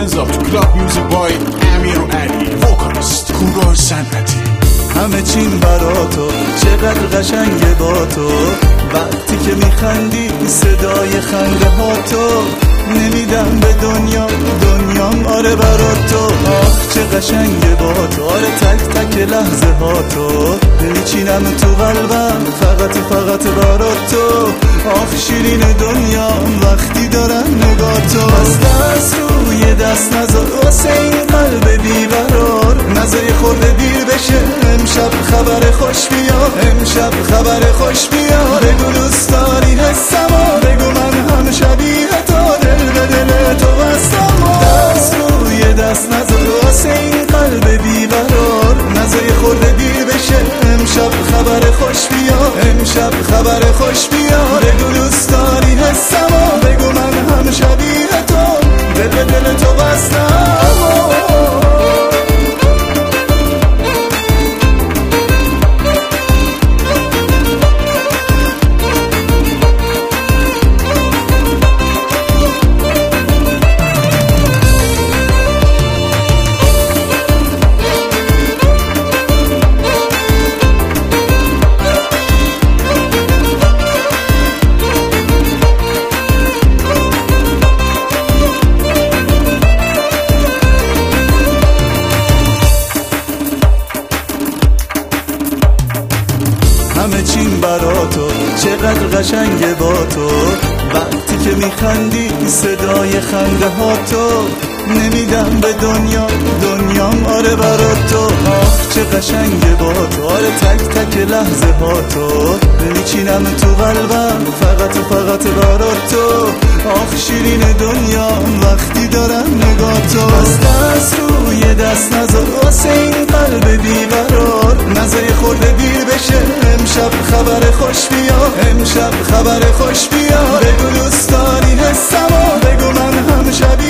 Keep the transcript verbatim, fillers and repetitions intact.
hands up to club music boy امیر علی vocalist کوروش صنعتی. همه چیم برا تو چقدر قشنگه با تو، وقتی که میخندی صدای خنده ها تو، نمیدم به دنیا دنیام آره برا تو. آخ چه قشنگه با تو، آره تک تک لحظه ها تو، میچینم تو قلبم فقط فقط برا تو. آخ شیرین دنیا وقتی دارم نگاه تو، از دست روی دست نذار واسه این قلب بیقرار، نذار خورده دیر بشه امشب خبر خوش بیا، امشب خبر خوش بیا. بگو دوست داری حسمو، بگو من هم شبیه تو، دل به دل تو بستم. دست روی دست نذار واسه این قلب بیقرار، نذار خورده دیر بشه امشب خبر خوش بیا، امشب خبر خوش بیا. بگو دوست داری حسمو، بگو من هم شبیه تو، دل به دل تو بستم. همه چیم برا تو چقدر قشنگه با تو، وقتی که میخندی صدای خنده ها تو، نمیدم به دنیا دنیام آره برا تو. آخ چه قشنگه با تو، آره تک تک لحظه ها تو، میچینم تو قلبم فقط فقط برا تو. آخ شیرین دنیا وقتی دارم نگاه تو، از دست روی دست نذار واسه این قلب بیقرار، نذار خورده دیر بشه امشب خبر خوش بیا، امشب خبر خوش بیا. بگو دوست داری حسمو، بگو من هم شبیه